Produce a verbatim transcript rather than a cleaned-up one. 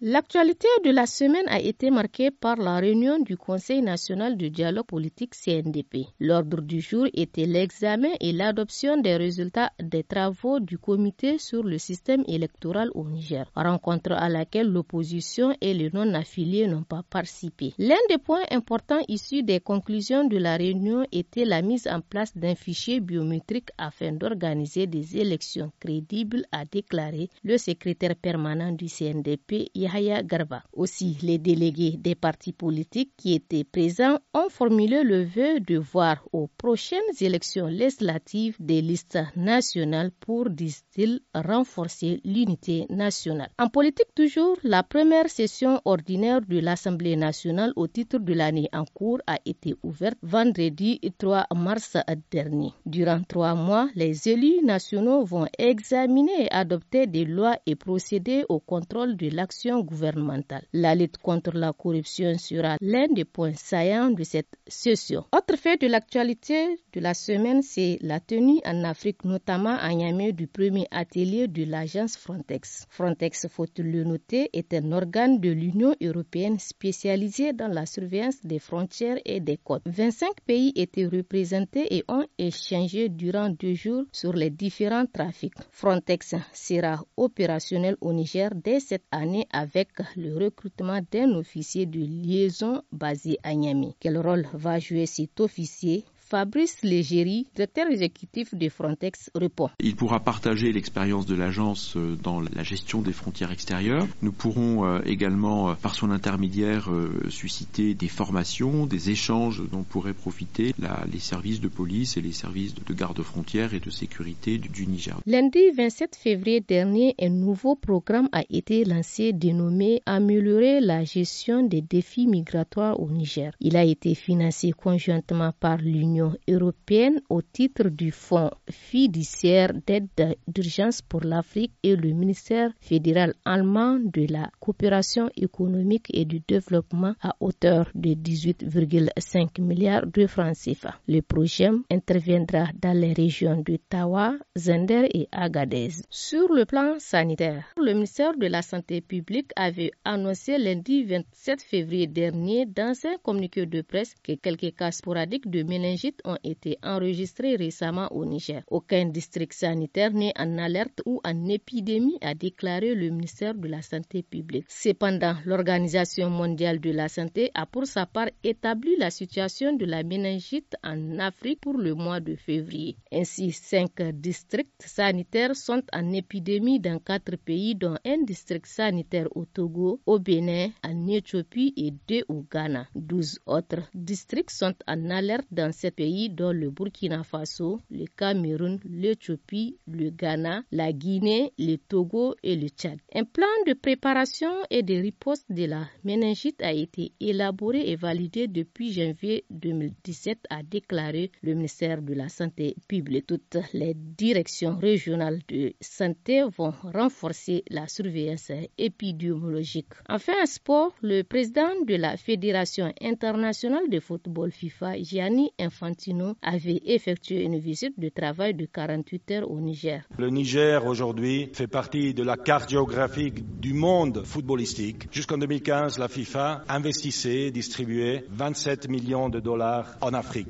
L'actualité de la semaine a été marquée par la réunion du Conseil national du dialogue politique C N D P. L'ordre du jour était l'examen et l'adoption des résultats des travaux du comité sur le système électoral au Niger, rencontre à laquelle l'opposition et les non-affiliés n'ont pas participé. L'un des points importants issus des conclusions de la réunion était la mise en place d'un fichier biométrique afin d'organiser des élections crédibles, a déclaré le secrétaire permanent du C N D P, Yahya Garba. Aussi, les délégués des partis politiques qui étaient présents ont formulé le vœu de voir aux prochaines élections législatives des listes nationales pour, disent-ils, renforcer l'unité nationale. En politique toujours, la première session ordinaire de l'Assemblée nationale au titre de l'année en cours a été ouverte vendredi trois mars dernier. Durant trois mois, les élus nationaux vont examiner et adopter des lois et procéder au contrôle de l'action gouvernementale. La lutte contre la corruption sera l'un des points saillants de cette session. Autre fait de l'actualité de la semaine, c'est la tenue en Afrique, notamment à Niamey, du premier atelier de l'agence Frontex. Frontex, faut-il le noter, est un organe de l'Union européenne spécialisé dans la surveillance des frontières et des côtes. vingt-cinq pays étaient représentés et ont échangé durant deux jours sur les différents trafics. Frontex sera opérationnel au Niger dès cette année avec le recrutement d'un officier de liaison basé à Niamey. Quel rôle va jouer cet officier? Fabrice Légéry, directeur exécutif de Frontex, répond. Il pourra partager l'expérience de l'agence dans la gestion des frontières extérieures. Nous pourrons également, par son intermédiaire, susciter des formations, des échanges dont pourraient profiter la, les services de police et les services de garde-frontières et de sécurité du, du Niger. Lundi vingt-sept février dernier, un nouveau programme a été lancé dénommé « Améliorer la gestion des défis migratoires au Niger ». Il a été financé conjointement par l'Union européenne au titre du Fonds fiduciaire d'aide d'urgence pour l'Afrique et le ministère fédéral allemand de la coopération économique et du développement à hauteur de dix-huit virgule cinq milliards de francs C F A. Le projet interviendra dans les régions de Tawa, Zender et Agadez. Sur le plan sanitaire, le ministère de la Santé publique avait annoncé lundi vingt-sept février dernier dans un communiqué de presse que quelques cas sporadiques de méningite ont été enregistrés récemment au Niger. Aucun district sanitaire n'est en alerte ou en épidémie, a déclaré le ministère de la Santé publique. Cependant, l'Organisation mondiale de la santé a pour sa part établi la situation de la méningite en Afrique pour le mois de février. Ainsi, cinq districts sanitaires sont en épidémie dans quatre pays, dont un district sanitaire au Togo, au Bénin, en Éthiopie et deux au Ghana. douze autres districts sont en alerte dans sept pays, dont le Burkina Faso, le Cameroun, l'Éthiopie, le Ghana, la Guinée, le Togo et le Tchad. Un plan de préparation et de riposte de la méningite a été élaboré et validé depuis janvier deux mille dix-sept, a déclaré le ministère de la Santé publique. Toutes les directions régionales de santé vont renforcer la surveillance épidémiologique. Enfin, en sport, le président de la Fédération internationale de football FIFA, Gianni Infantino, avait effectué une visite de travail de quarante-huit heures au Niger. Le Niger aujourd'hui fait partie de la carte géographique du monde footballistique. Jusqu'en deux mille quinze, la FIFA investissait, distribuait vingt-sept millions de dollars en Afrique.